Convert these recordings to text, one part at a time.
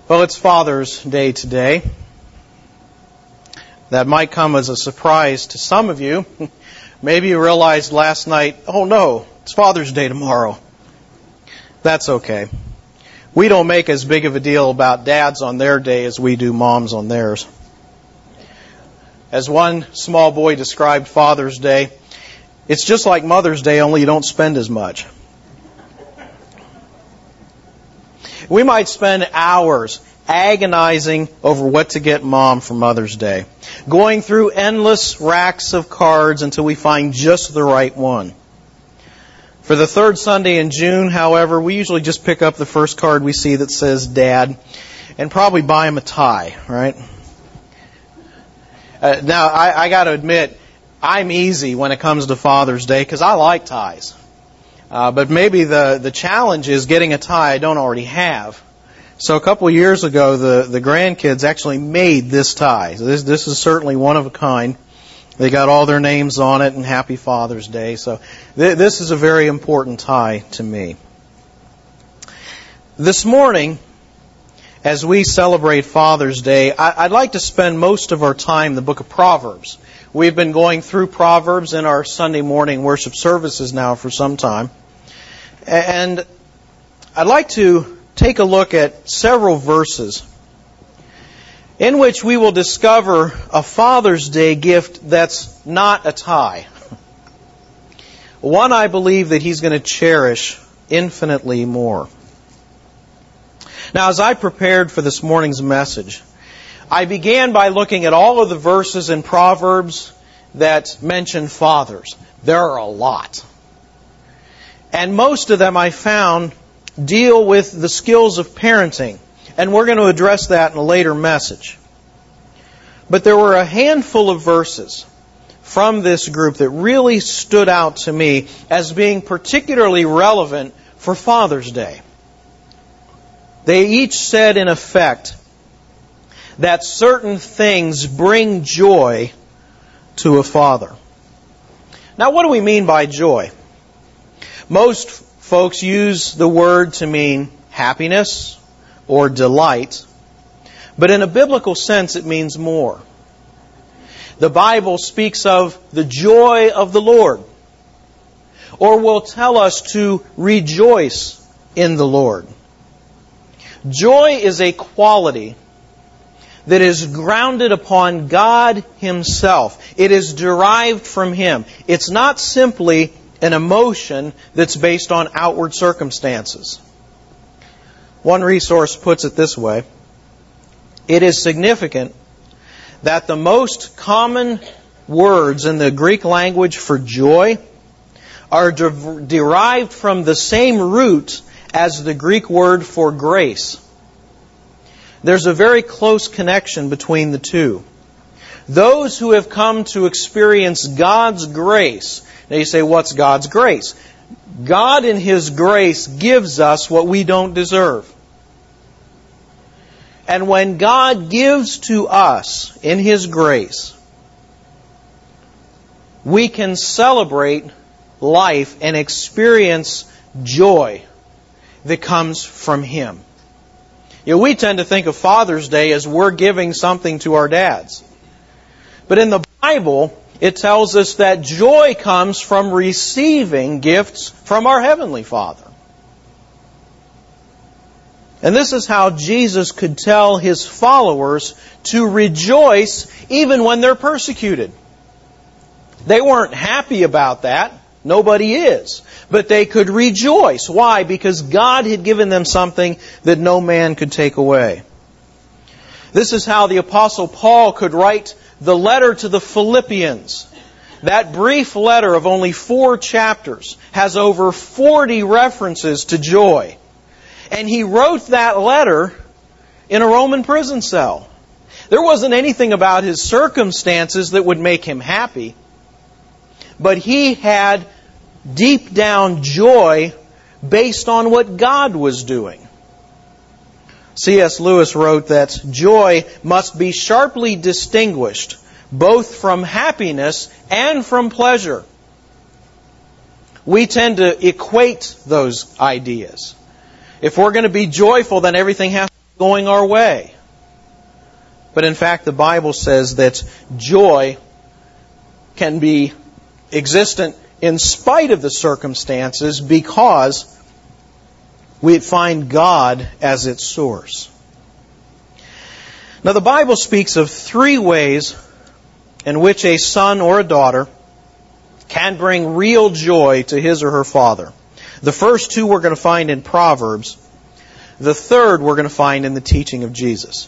Well, it's Father's Day today. That might come as a surprise to some of you. Maybe you realized last night, oh no, it's Father's Day tomorrow. That's okay. We don't make as big of a deal about dads on their day as we do moms on theirs. As one small boy described Father's Day, it's just like Mother's Day, only you don't spend as much. We might spend hours agonizing over what to get Mom for Mother's Day, going through endless racks of cards until we find just the right one. For the third Sunday in June, however, we usually just pick up the first card we see that says Dad and probably buy him a tie, right? Now, I got to admit, I'm easy when it comes to Father's Day because I like ties. But maybe the challenge is getting a tie I don't already have. So a couple of years ago, the grandkids actually made this tie. So this is certainly one of a kind. They got all their names on it, and Happy Father's Day. So this is a very important tie to me. This morning, as we celebrate Father's Day, I'd like to spend most of our time in the book of Proverbs. We've been going through Proverbs in our Sunday morning worship services now for some time. And I'd like to take a look at several verses in which we will discover a Father's Day gift that's not a tie. One I believe that He's going to cherish infinitely more. Now, as I prepared for this morning's message, I began by looking at all of the verses in Proverbs that mention fathers. There are a lot. And most of them I found deal with the skills of parenting. And we're going to address that in a later message. But there were a handful of verses from this group that really stood out to me as being particularly relevant for Father's Day. They each said, in effect, that certain things bring joy to a father. Now, what do we mean by joy? Most folks use the word to mean happiness or delight, but in a biblical sense it means more. The Bible speaks of the joy of the Lord, or will tell us to rejoice in the Lord. Joy is a quality that is grounded upon God Himself. It is derived from Him. It's not simply an emotion that's based on outward circumstances. One resource puts it this way: it is significant that the most common words in the Greek language for joy are derived from the same root as the Greek word for grace. There's a very close connection between the two. Those who have come to experience God's grace. Now you say, what's God's grace? God in His grace gives us what we don't deserve. And when God gives to us in His grace, we can celebrate life and experience joy that comes from Him. You know, we tend to think of Father's Day as we're giving something to our dads. But in the Bible, it tells us that joy comes from receiving gifts from our Heavenly Father. And this is how Jesus could tell His followers to rejoice even when they're persecuted. They weren't happy about that. Nobody is. But they could rejoice. Why? Because God had given them something that no man could take away. This is how the Apostle Paul could write the letter to the Philippians. That brief letter of only 4 chapters has over 40 references to joy. And he wrote that letter in a Roman prison cell. There wasn't anything about his circumstances that would make him happy. But he had deep down joy based on what God was doing. C.S. Lewis wrote that joy must be sharply distinguished both from happiness and from pleasure. We tend to equate those ideas. If we're going to be joyful, then everything has to be going our way. But in fact, the Bible says that joy can be existent in spite of the circumstances because we find God as its source. Now, the Bible speaks of 3 ways in which a son or a daughter can bring real joy to his or her father. The first 2 we're going to find in Proverbs. The third we're going to find in the teaching of Jesus.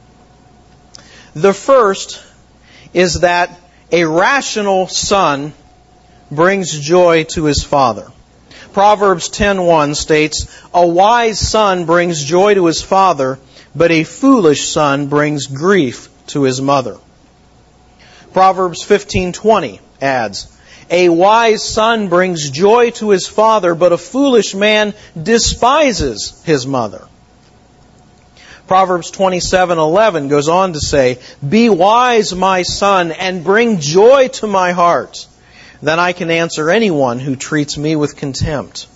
The first is that a rational son brings joy to his father. Proverbs 10:1 states, "A wise son brings joy to his father, but a foolish son brings grief to his mother." Proverbs 15:20 adds, "A wise son brings joy to his father, but a foolish man despises his mother." Proverbs 27:11 goes on to say, "Be wise, my son, and bring joy to my heart. Then I can answer anyone who treats me with contempt."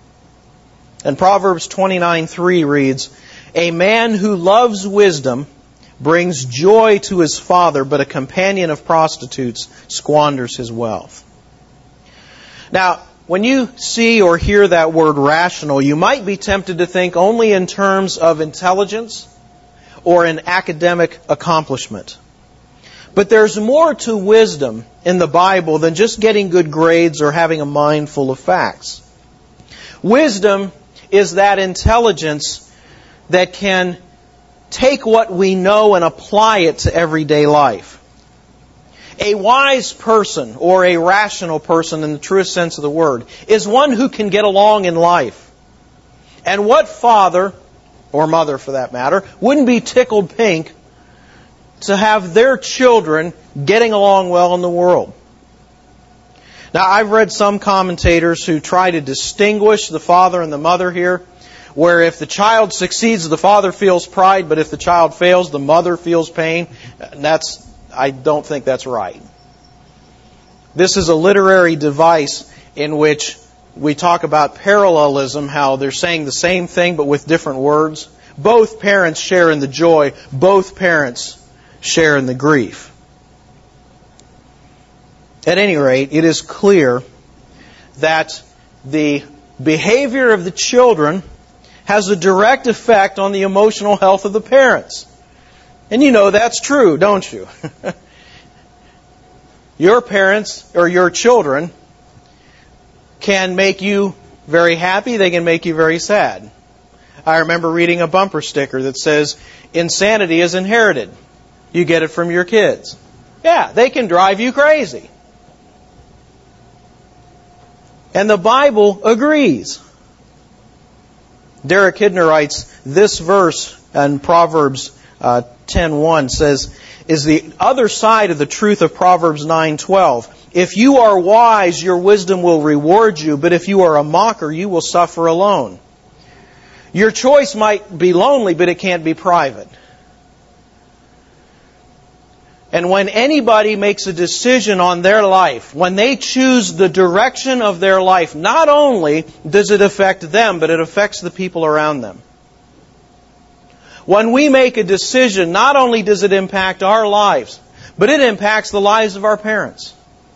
And Proverbs 29:3 reads, "A man who loves wisdom brings joy to his father, but a companion of prostitutes squanders his wealth." Now, when you see or hear that word rational, you might be tempted to think only in terms of intelligence or an academic accomplishment. But there's more to wisdom in the Bible than just getting good grades or having a mind full of facts. Wisdom is that intelligence that can take what we know and apply it to everyday life. A wise person, or a rational person in the truest sense of the word, is one who can get along in life. And what father, or mother for that matter, wouldn't be tickled pink to have their children getting along well in the world? Now, I've read some commentators who try to distinguish the father and the mother here, where if the child succeeds, the father feels pride, but if the child fails, the mother feels pain. I don't think that's right. This is a literary device in which we talk about parallelism, how they're saying the same thing but with different words. Both parents share in the joy. Both parents share in the grief. At any rate, it is clear that the behavior of the children has a direct effect on the emotional health of the parents. And you know that's true, don't you? Your parents or your children can make you very happy, they can make you very sad. I remember reading a bumper sticker that says, "Insanity is inherited. You get it from your kids." Yeah, they can drive you crazy. And the Bible agrees. Derek Kidner writes, this verse in Proverbs 10:1 says, is the other side of the truth of Proverbs 9:12. "If you are wise, your wisdom will reward you, but if you are a mocker, you will suffer alone." Your choice might be lonely, but it can't be private. And when anybody makes a decision on their life, when they choose the direction of their life, not only does it affect them, but it affects the people around them. When we make a decision, not only does it impact our lives, but it impacts the lives of our parents.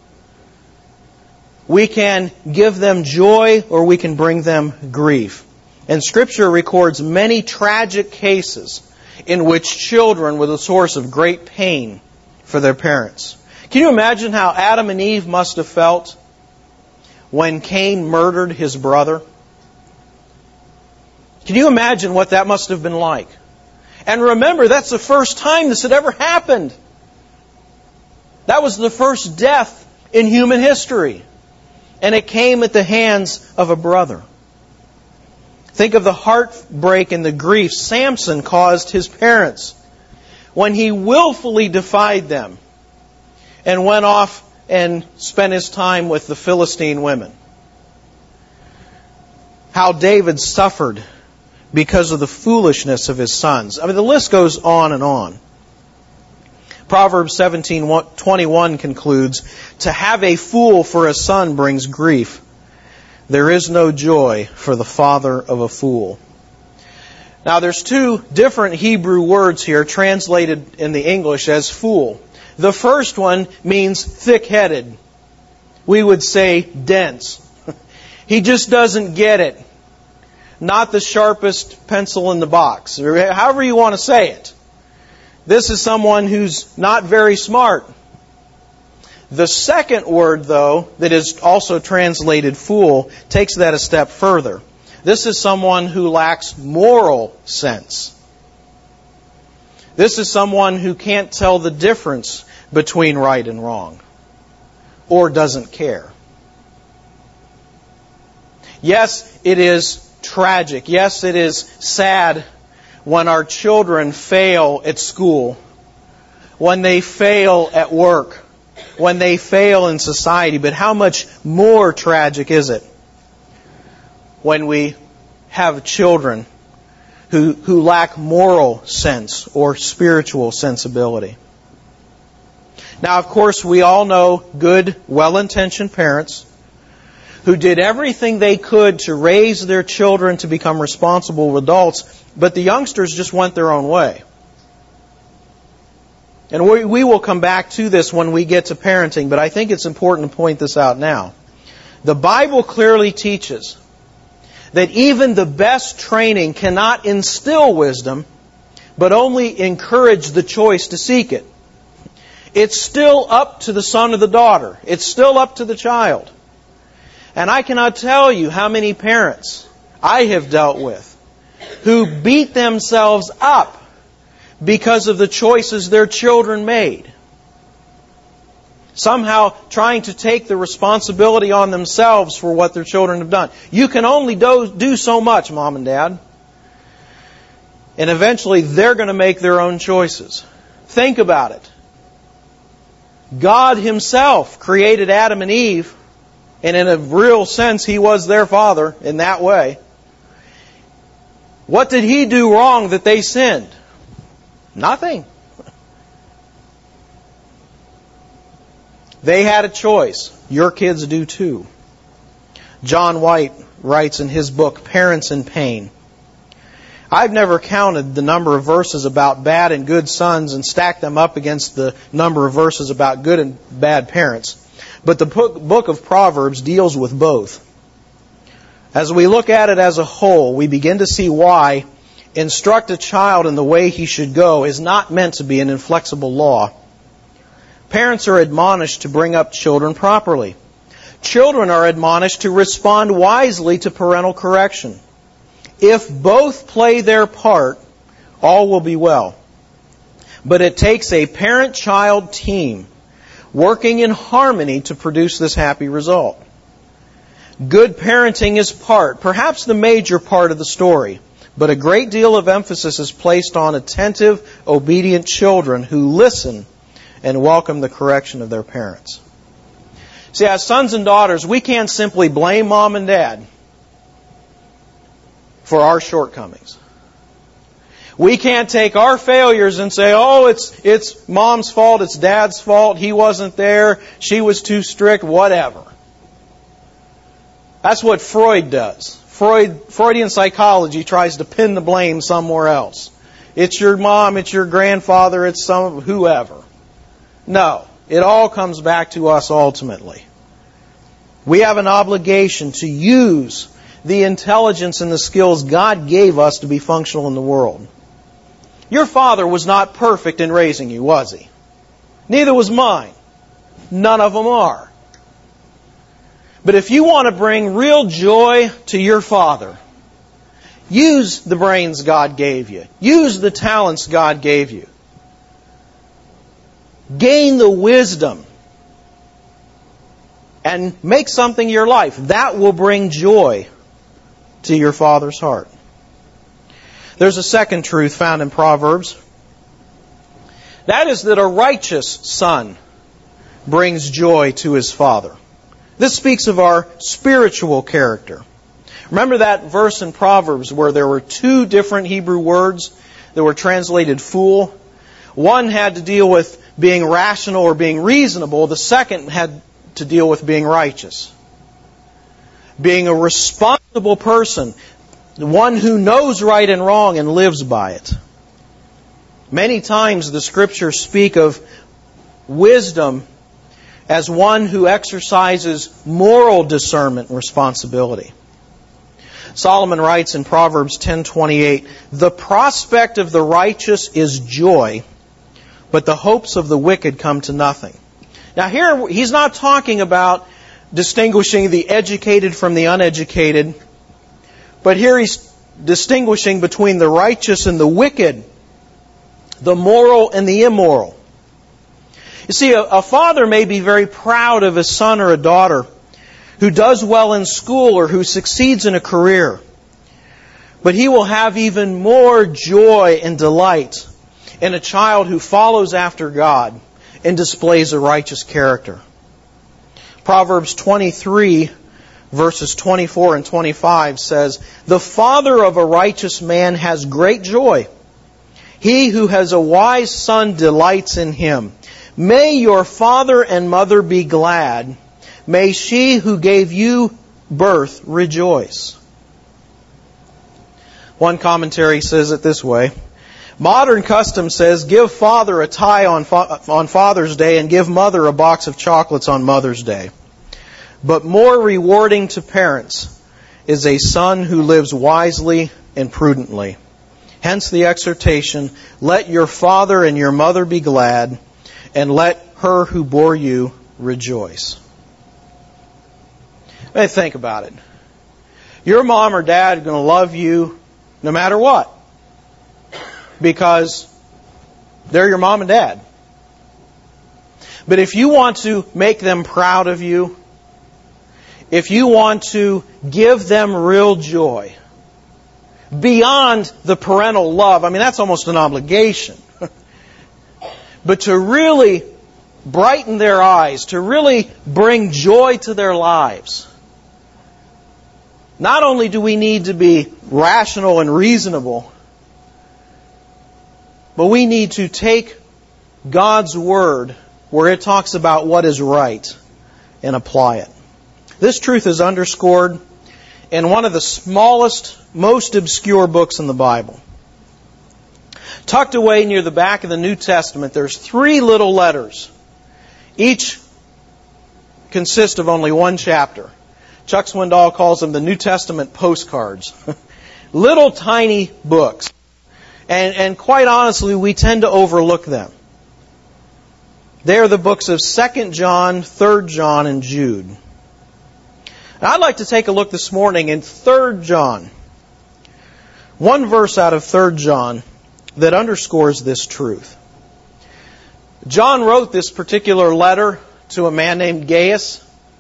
We can give them joy or we can bring them grief. And Scripture records many tragic cases in which children were the source of great pain for their parents. Can you imagine how Adam and Eve must have felt when Cain murdered his brother? Can you imagine what that must have been like? And remember, that's the first time this had ever happened. That was the first death in human history. And it came at the hands of a brother. Think of the heartbreak and the grief Samson caused his parents when he willfully defied them and went off and spent his time with the Philistine women. How David suffered because of the foolishness of his sons. I mean, the list goes on and on. Proverbs 17:21 concludes, "To have a fool for a son brings grief. There is no joy for the father of a fool." Now there's two different Hebrew words here translated in the English as fool. The first one means thick-headed. We would say dense. He just doesn't get it. Not the sharpest pencil in the box, or however you want to say it. This is someone who's not very smart. The second word, though, that is also translated fool, takes that a step further. This is someone who lacks moral sense. This is someone who can't tell the difference between right and wrong, or doesn't care. Yes, it is tragic. Yes, it is sad when our children fail at school, when they fail at work, when they fail in society. But how much more tragic is it when we have children who lack moral sense or spiritual sensibility? Now, of course, we all know good, well-intentioned parents who did everything they could to raise their children to become responsible adults, but the youngsters just went their own way. And we will come back to this when we get to parenting, but I think it's important to point this out now. The Bible clearly teaches that even the best training cannot instill wisdom, but only encourage the choice to seek it. It's still up to the son or the daughter. It's still up to the child. And I cannot tell you how many parents I have dealt with who beat themselves up because of the choices their children made. Somehow trying to take the responsibility on themselves for what their children have done. You can only do so much, Mom and Dad. And eventually they're going to make their own choices. Think about it. God Himself created Adam and Eve, and in a real sense, He was their father in that way. What did He do wrong that they sinned? Nothing. They had a choice. Your kids do too. John White writes in his book, Parents in Pain, I've never counted the number of verses about bad and good sons and stacked them up against the number of verses about good and bad parents. But the book of Proverbs deals with both. As we look at it as a whole, we begin to see why instruct a child in the way he should go is not meant to be an inflexible law. Parents are admonished to bring up children properly. Children are admonished to respond wisely to parental correction. If both play their part, all will be well. But it takes a parent-child team working in harmony to produce this happy result. Good parenting is perhaps the major part of the story, but a great deal of emphasis is placed on attentive, obedient children who listen and welcome the correction of their parents. See, as sons and daughters, we can't simply blame Mom and Dad for our shortcomings. We can't take our failures and say, oh, it's Mom's fault, it's Dad's fault, he wasn't there, she was too strict, whatever. That's what Freud does. Freudian psychology tries to pin the blame somewhere else. It's your mom, it's your grandfather, it's whoever. No, it all comes back to us ultimately. We have an obligation to use the intelligence and the skills God gave us to be functional in the world. Your father was not perfect in raising you, was he? Neither was mine. None of them are. But if you want to bring real joy to your father, use the brains God gave you. Use the talents God gave you. Gain the wisdom and make something your life. That will bring joy to your father's heart. There's a second truth found in Proverbs. That is that a righteous son brings joy to his father. This speaks of our spiritual character. Remember that verse in Proverbs where there were two different Hebrew words that were translated fool? One had to deal with being rational or being reasonable. The second had to deal with being righteous. Being a responsible person. the one who knows right and wrong and lives by it. Many times the Scriptures speak of wisdom as one who exercises moral discernment and responsibility. Solomon writes in Proverbs 10:28, "The prospect of the righteous is joy, but the hopes of the wicked come to nothing." Now here, he's not talking about distinguishing the educated from the uneducated, but here he's distinguishing between the righteous and the wicked, the moral and the immoral. You see, a father may be very proud of his son or a daughter who does well in school or who succeeds in a career, but he will have even more joy and delight in a child who follows after God and displays a righteous character. Proverbs 23, verses 24 and 25 says, "The father of a righteous man has great joy. He who has a wise son delights in him. May your father and mother be glad. May she who gave you birth rejoice." One commentary says it this way: modern custom says, give father a tie on Father's Day and give mother a box of chocolates on Mother's Day. But more rewarding to parents is a son who lives wisely and prudently. Hence the exhortation, let your father and your mother be glad, and let her who bore you rejoice. Hey, think about it. Your mom or dad are going to love you no matter what, because they're your mom and dad. But if you want to make them proud of you, if you want to give them real joy, beyond the parental love, I mean, that's almost an obligation. But to really brighten their eyes, to really bring joy to their lives, not only do we need to be rational and reasonable, but we need to take God's Word where it talks about what is right and apply it. This truth is underscored in one of the smallest, most obscure books in the Bible. Tucked away near the back of the New Testament, there's 3 little letters. Each consist of only one chapter. Chuck Swindoll calls them the New Testament postcards. Little tiny books. And quite honestly, we tend to overlook them. They are the books of 2 John, 3 John, and Jude. And I'd like to take a look this morning in 3 John. One verse out of 3 John that underscores this truth. John wrote this particular letter to a man named Gaius.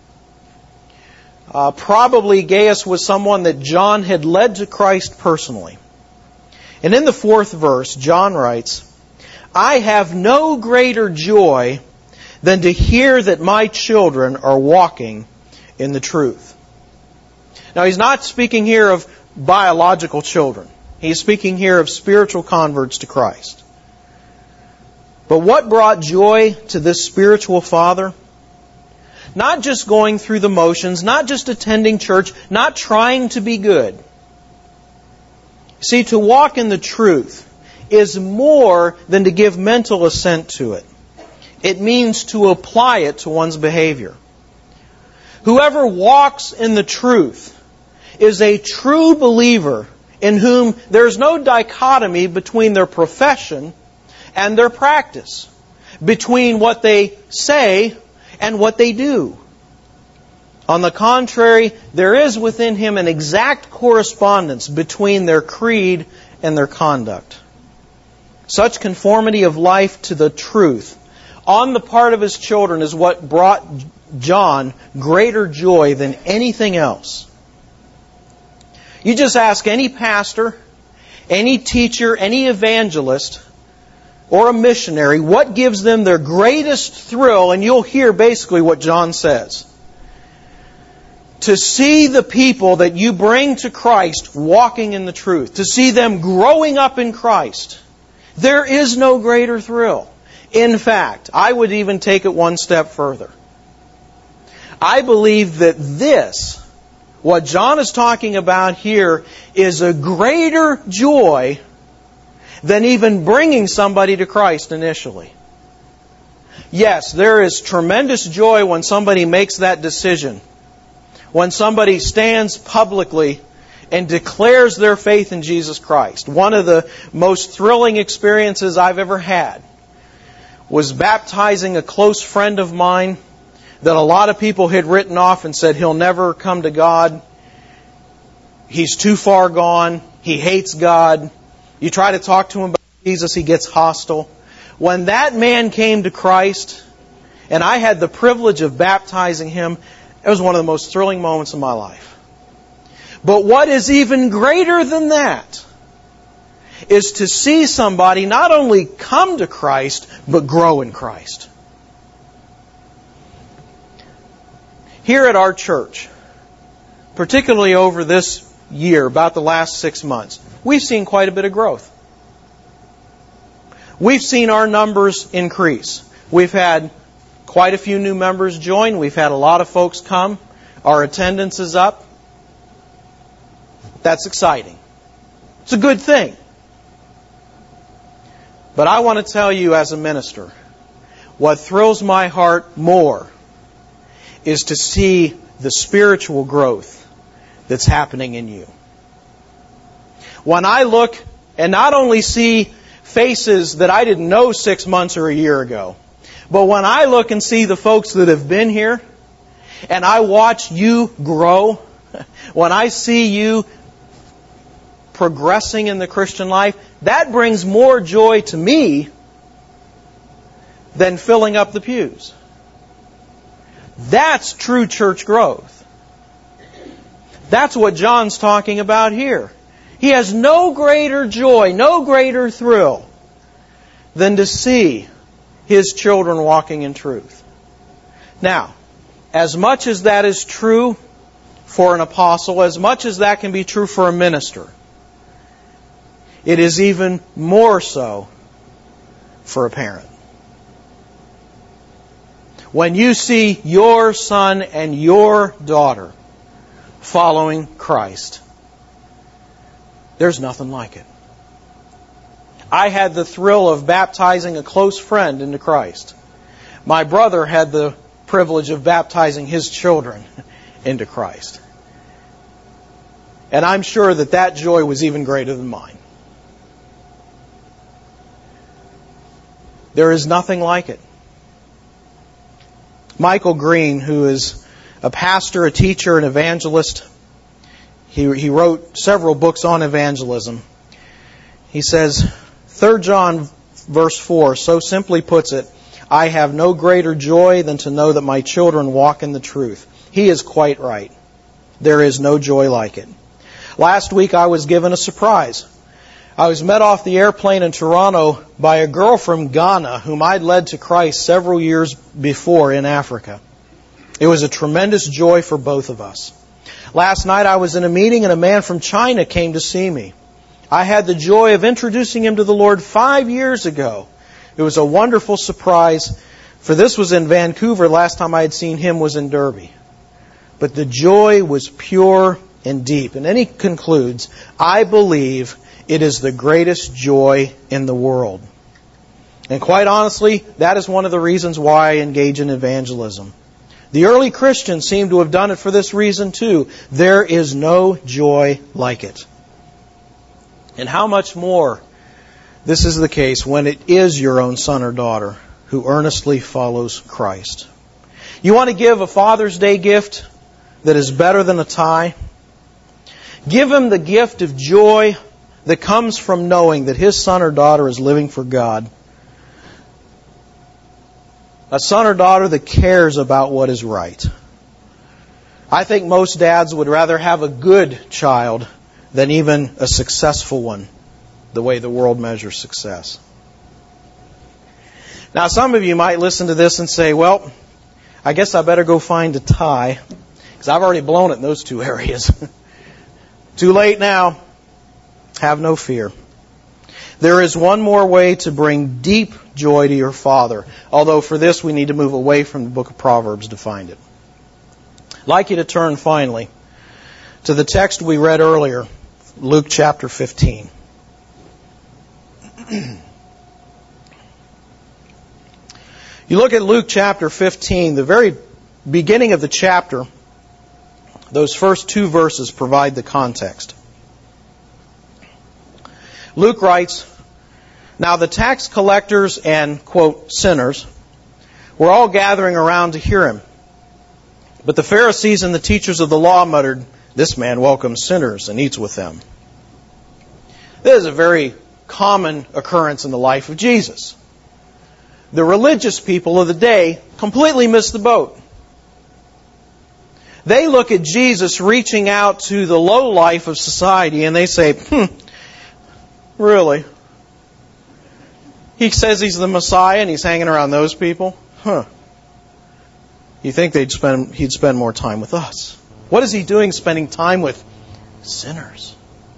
Probably Gaius was someone that John had led to Christ personally. And in the 4th verse, John writes, "I have no greater joy than to hear that my children are walking in the truth." Now, he's not speaking here of biological children. He's speaking here of spiritual converts to Christ. But what brought joy to this spiritual father? Not just going through the motions, not just attending church, not trying to be good. See, to walk in the truth is more than to give mental assent to it. It means to apply it to one's behavior. Whoever walks in the truth is a true believer in whom there's no dichotomy between their profession and their practice, between what they say and what they do. On the contrary, there is within him an exact correspondence between their creed and their conduct. Such conformity of life to the truth on the part of his children is what brought John greater joy than anything else. You just ask any pastor, any teacher, any evangelist, or a missionary, what gives them their greatest thrill, and you'll hear basically what John says. To see the people that you bring to Christ walking in the truth, to see them growing up in Christ, there is no greater thrill. In fact, I would even take it one step further. I believe that this What John is talking about here is a greater joy than even bringing somebody to Christ initially. Yes, there is tremendous joy when somebody makes that decision. When somebody stands publicly and declares their faith in Jesus Christ. One of the most thrilling experiences I've ever had was baptizing a close friend of mine that a lot of people had written off and said he'll never come to God. He's too far gone. He hates God. You try to talk to him about Jesus, he gets hostile. When that man came to Christ, and I had the privilege of baptizing him, it was one of the most thrilling moments of my life. But what is even greater than that is to see somebody not only come to Christ, but grow in Christ. Here at our church, particularly over this year, about the last 6 months, we've seen quite a bit of growth. We've seen our numbers increase. We've had quite a few new members join. We've had a lot of folks come. Our attendance is up. That's exciting. It's a good thing. But I want to tell you as a minister, what thrills my heart more is to see the spiritual growth that's happening in you. When I look and not only see faces that I didn't know 6 months or a year ago, but when I look and see the folks that have been here, and I watch you grow, when I see you progressing in the Christian life, that brings more joy to me than filling up the pews. That's true church growth. That's what John's talking about here. He has no greater joy, no greater thrill than to see his children walking in truth. Now, as much as that is true for an apostle, as much as that can be true for a minister, it is even more so for a parent. When you see your son and your daughter following Christ, there's nothing like it. I had the thrill of baptizing a close friend into Christ. My brother had the privilege of baptizing his children into Christ. And I'm sure that that joy was even greater than mine. There is nothing like it. Michael Green, who is a pastor, a teacher, an evangelist, he wrote several books on evangelism. He says, 3 John verse 4 so simply puts it, I have no greater joy than to know that my children walk in the truth. He is quite right. There is no joy like it. Last week I was given a surprise. I was met off the airplane in Toronto by a girl from Ghana whom I'd led to Christ several years before in Africa. It was a tremendous joy for both of us. Last night I was in a meeting and a man from China came to see me. I had the joy of introducing him to the Lord 5 years ago. It was a wonderful surprise, for this was in Vancouver. Last time I had seen him was in Derby. But the joy was pure and deep. And then he concludes, I believe it is the greatest joy in the world. And quite honestly, that is one of the reasons why I engage in evangelism. The early Christians seem to have done it for this reason too. There is no joy like it. And how much more this is the case when it is your own son or daughter who earnestly follows Christ. You want to give a Father's Day gift that is better than a tie? Give him the gift of joy that comes from knowing that his son or daughter is living for God. A son or daughter that cares about what is right. I think most dads would rather have a good child than even a successful one, the way the world measures success. Now, some of you might listen to this and say, well, I guess I better go find a tie, because I've already blown it in those two areas. Too late now. Have no fear. There is one more way to bring deep joy to your Father, although for this we need to move away from the book of Proverbs to find it. I'd like you to turn finally to the text we read earlier, Luke chapter 15. You look at Luke chapter 15, the very beginning of the chapter, those first 2 verses provide the context. Luke writes, "Now the tax collectors and," quote, "sinners, were all gathering around to hear him. But the Pharisees and the teachers of the law muttered, 'This man welcomes sinners and eats with them.'" This is a very common occurrence in the life of Jesus. The religious people of the day completely miss the boat. They look at Jesus reaching out to the low life of society and they say, really? He says he's the Messiah and he's hanging around those people? You think he'd spend more time with us. What is he doing spending time with sinners?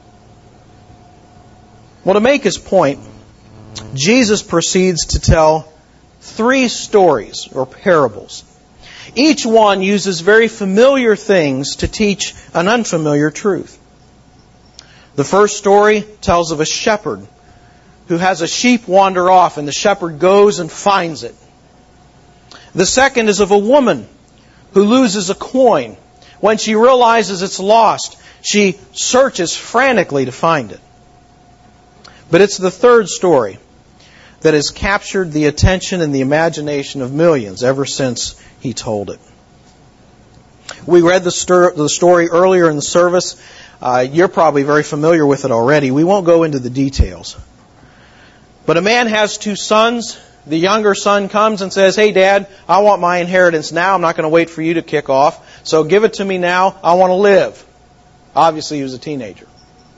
Well, to make his point, Jesus proceeds to tell 3 stories or parables. Each one uses very familiar things to teach an unfamiliar truth. The first story tells of a shepherd who has a sheep wander off and the shepherd goes and finds it. The second is of a woman who loses a coin. When she realizes it's lost, she searches frantically to find it. But it's the third story that has captured the attention and the imagination of millions ever since he told it. We read the story earlier in the service. You're probably very familiar with it already. We won't go into the details. But a man has 2 sons. The younger son comes and says, "Hey, Dad, I want my inheritance now. I'm not going to wait for you to kick off. So give it to me now. I want to live." Obviously, he was a teenager.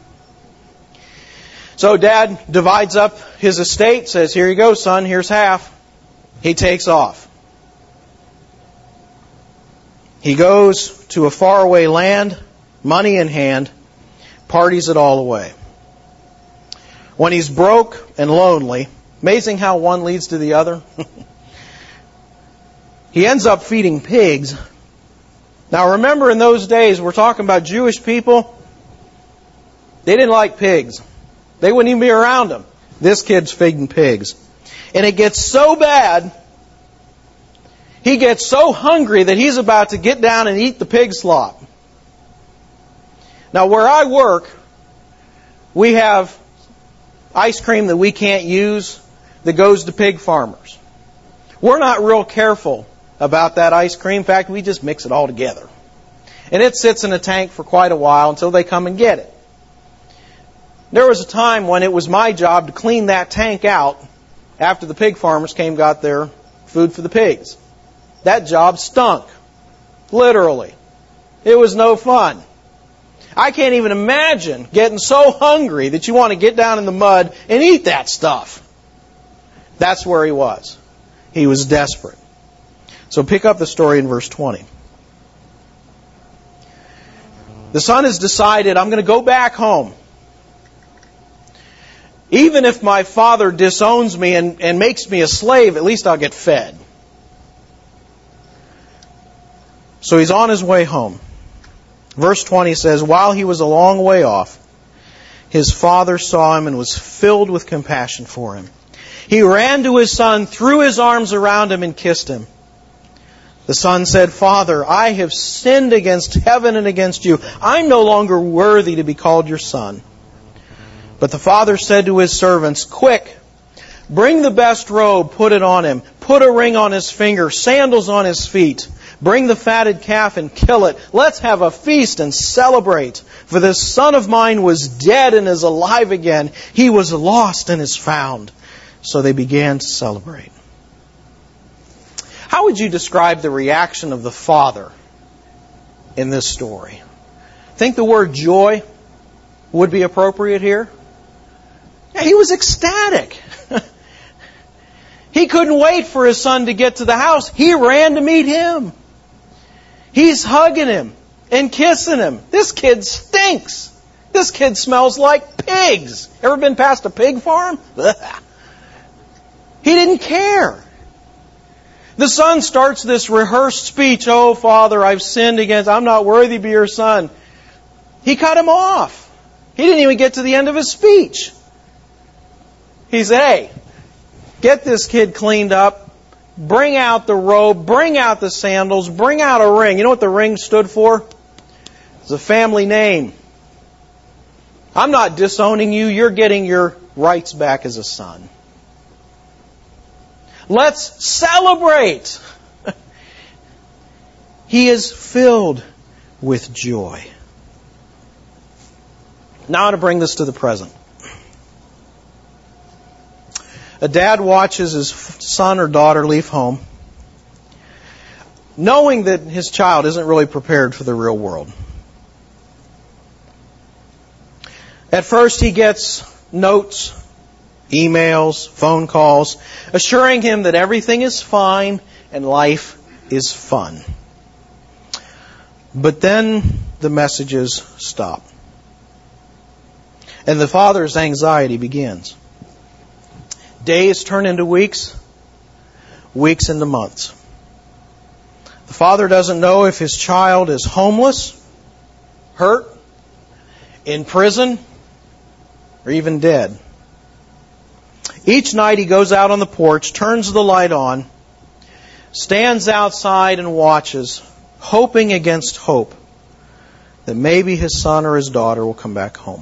So Dad divides up his estate, says, "Here you go, son. Here's half." He takes off. He goes to a faraway land, money in hand, parties it all away. When he's broke and lonely, amazing how one leads to the other, he ends up feeding pigs. Now remember, in those days, we're talking about Jewish people, they didn't like pigs. They wouldn't even be around them. This kid's feeding pigs. And it gets so bad, he gets so hungry that he's about to get down and eat the pig slop. Now where I work, we have ice cream that we can't use that goes to pig farmers. We're not real careful about that ice cream. In fact, we just mix it all together. And it sits in a tank for quite a while until they come and get it. There was a time when it was my job to clean that tank out after the pig farmers came and got their food for the pigs. That job stunk. Literally. It was no fun. I can't even imagine getting so hungry that you want to get down in the mud and eat that stuff. That's where he was. He was desperate. So pick up the story in verse 20. The son has decided, I'm going to go back home. Even if my father disowns me and makes me a slave, at least I'll get fed. So he's on his way home. Verse 20 says, while he was a long way off, his father saw him and was filled with compassion for him. He ran to his son, threw his arms around him, and kissed him. The son said, Father, I have sinned against heaven and against you. I'm no longer worthy to be called your son. But the father said to his servants, Quick, bring the best robe, put it on him. Put a ring on his finger, sandals on his feet. Bring the fatted calf and kill it. Let's have a feast and celebrate. For this son of mine was dead and is alive again. He was lost and is found. So they began to celebrate. How would you describe the reaction of the father in this story? Think the word joy would be appropriate here? Yeah, he was ecstatic. He couldn't wait for his son to get to the house. He ran to meet him. He's hugging him and kissing him. This kid stinks. This kid smells like pigs. Ever been past a pig farm? He didn't care. The son starts this rehearsed speech. Oh, Father, I've sinned against. I'm not worthy to be your son. He cut him off. He didn't even get to the end of his speech. He said, hey, get this kid cleaned up. Bring out the robe. Bring out the sandals. Bring out a ring. You know what the ring stood for? It's a family name. I'm not disowning you. You're getting your rights back as a son. Let's celebrate. He is filled with joy. Now I want to bring this to the present. A dad watches his son or daughter leave home, knowing that his child isn't really prepared for the real world. At first he gets notes, emails, phone calls, assuring him that everything is fine and life is fun. But then the messages stop. And the father's anxiety begins. Days turn into weeks, weeks into months. The father doesn't know if his child is homeless, hurt, in prison, or even dead. Each night he goes out on the porch, turns the light on, stands outside and watches, hoping against hope that maybe his son or his daughter will come back home.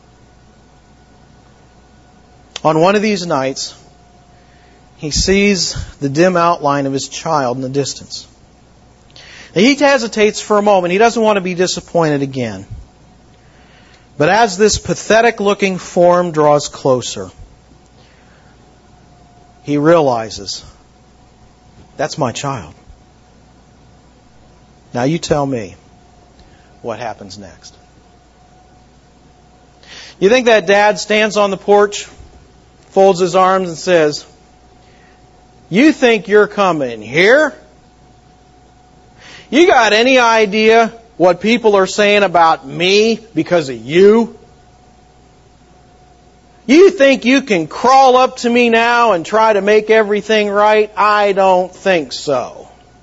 On one of these nights, he sees the dim outline of his child in the distance. And he hesitates for a moment. He doesn't want to be disappointed again. But as this pathetic-looking form draws closer, he realizes, that's my child. Now you tell me what happens next. You think that dad stands on the porch, folds his arms and says, you think you're coming here? You got any idea what people are saying about me because of you? You think you can crawl up to me now and try to make everything right? I don't think so.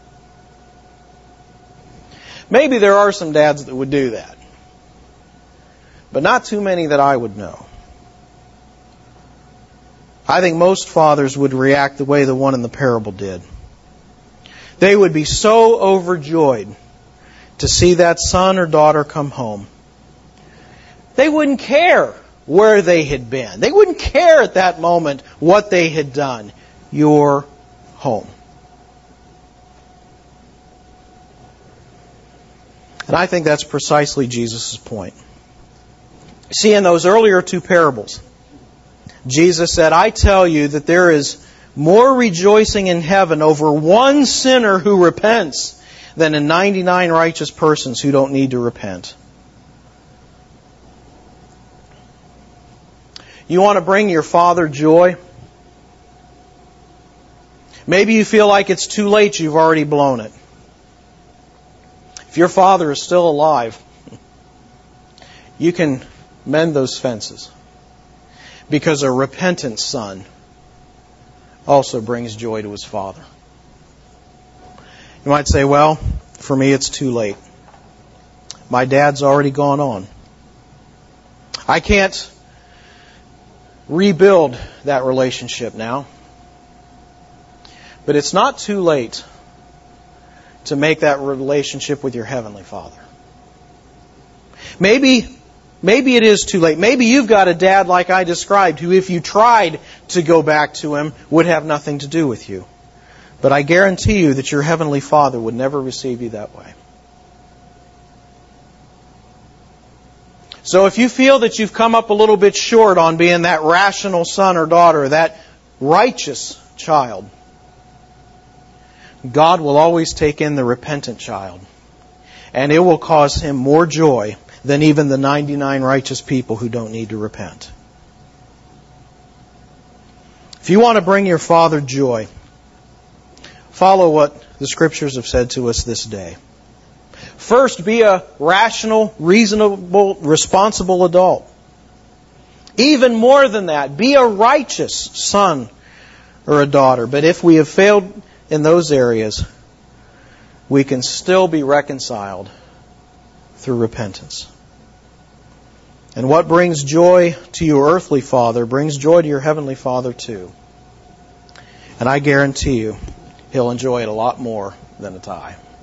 Maybe there are some dads that would do that. But not too many that I would know. I think most fathers would react the way the one in the parable did. They would be so overjoyed to see that son or daughter come home. They wouldn't care where they had been. They wouldn't care at that moment what they had done. You're home. And I think that's precisely Jesus' point. See, in those earlier two parables, Jesus said, I tell you that there is more rejoicing in heaven over one sinner who repents than in 99 righteous persons who don't need to repent. You want to bring your Father joy? Maybe you feel like it's too late, you've already blown it. If your Father is still alive, you can mend those fences. Because a repentant son also brings joy to his father. You might say, well, for me it's too late. My dad's already gone on. I can't rebuild that relationship now. But it's not too late to make that relationship with your Heavenly Father. Maybe it is too late. Maybe you've got a dad like I described who, if you tried to go back to him, would have nothing to do with you. But I guarantee you that your Heavenly Father would never receive you that way. So if you feel that you've come up a little bit short on being that rational son or daughter, that righteous child, God will always take in the repentant child. And it will cause Him more joy than even the 99 righteous people who don't need to repent. If you want to bring your Father joy, follow what the Scriptures have said to us this day. First, be a rational, reasonable, responsible adult. Even more than that, be a righteous son or a daughter. But if we have failed in those areas, we can still be reconciled through repentance. And what brings joy to your earthly father brings joy to your heavenly Father too. And I guarantee you, He'll enjoy it a lot more than a tithe.